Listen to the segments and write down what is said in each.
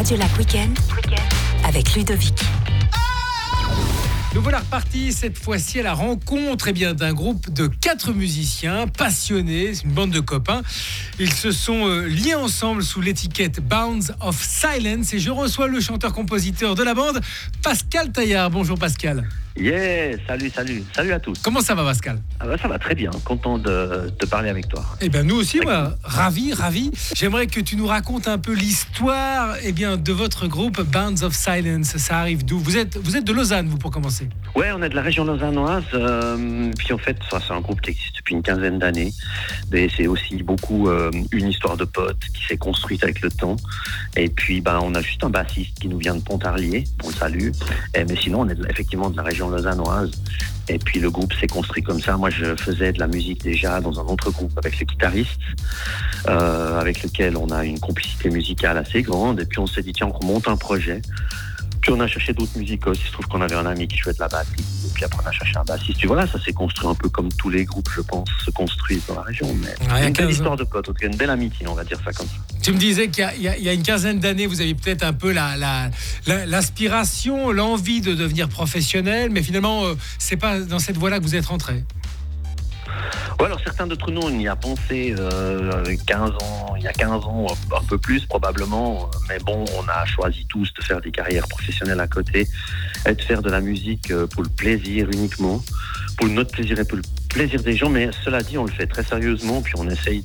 Radio Lac Weekend avec Ludovic. Nous voilà repartis cette fois-ci à la rencontre d'un groupe de 4 musiciens passionnés, c'est une bande de copains. Ils se sont liés ensemble sous l'étiquette Bounds of Silence et je reçois le chanteur-compositeur de la bande, Pascal Taillard. Bonjour Pascal. Yeah, salut à tous. Comment ça va Pascal ? Ça va très bien, content de te parler avec toi. Eh bien nous aussi, ravi. J'aimerais que tu nous racontes un peu l'histoire de votre groupe Bounds of Silence. Ça arrive d'où ? Vous êtes de Lausanne, vous, pour commencer ? Ouais, on est de la région lausannoise, puis en fait, ça, c'est un groupe qui existe depuis une quinzaine d'années, mais c'est aussi beaucoup une histoire de potes qui s'est construite avec le temps, et puis on a juste un bassiste qui nous vient de Pontarlier, on le salue, mais sinon on est effectivement de la région lausannoise, et puis le groupe s'est construit comme ça. Moi je faisais de la musique déjà dans un autre groupe avec le guitariste, avec lequel on a une complicité musicale assez grande, et puis on s'est dit tiens, on monte un projet. Puis on a cherché d'autres musicos. Il se trouve qu'on avait un ami qui jouait de la batterie. Et puis après on a cherché un bassiste. Puis voilà, ça s'est construit un peu comme tous les groupes, je pense, se construisent dans la région. Mais une belle histoire de potes, en tout cas une belle amitié, on va dire ça comme ça. Tu me disais qu'il y a une quinzaine d'années, vous aviez peut-être un peu l'aspiration, l'envie de devenir professionnel, mais finalement, c'est pas dans cette voie-là que vous êtes rentrés. Ouais, alors certains d'entre nous, on y a pensé il y a 15 ans, un peu plus probablement, mais bon, on a choisi tous de faire des carrières professionnelles à côté et de faire de la musique pour le plaisir uniquement, pour notre plaisir et pour le plaisir des gens, mais cela dit, on le fait très sérieusement, puis on essaye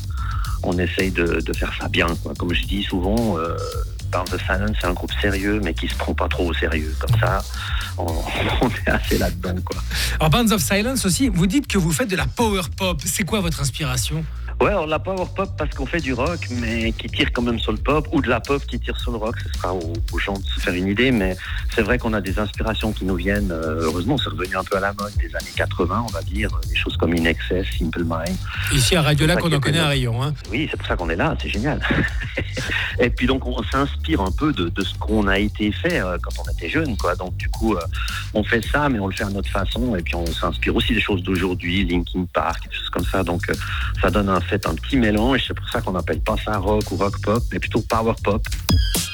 de faire ça bien, quoi. Comme je dis souvent, Bounds of Silence, c'est un groupe sérieux, mais qui se prend pas trop au sérieux. Comme ça, on est assez là-dedans, quoi. Alors, Bounds of Silence aussi, vous dites que vous faites de la power pop. C'est quoi votre inspiration ? Ouais, alors la power pop parce qu'on fait du rock, mais qui tire quand même sur le pop, ou de la pop qui tire sur le rock. Ce sera aux gens de se faire une idée, mais c'est vrai qu'on a des inspirations qui nous viennent. Heureusement, c'est revenu un peu à la mode des années 80, on va dire, des choses comme In Excess, Simple Mind. Ici à Radio Lac, on en connaît un rayon, hein. Oui, c'est pour ça qu'on est là, c'est génial. Et puis donc on s'inspire un peu de ce qu'on a été fait quand on était jeune, quoi. Donc du coup, on fait ça, mais on le fait à notre façon, et puis on s'inspire aussi des choses d'aujourd'hui, Linkin Park, des choses comme ça. Donc ça donne un petit mélange, c'est pour ça qu'on n'appelle pas ça rock ou rock pop, mais plutôt power pop.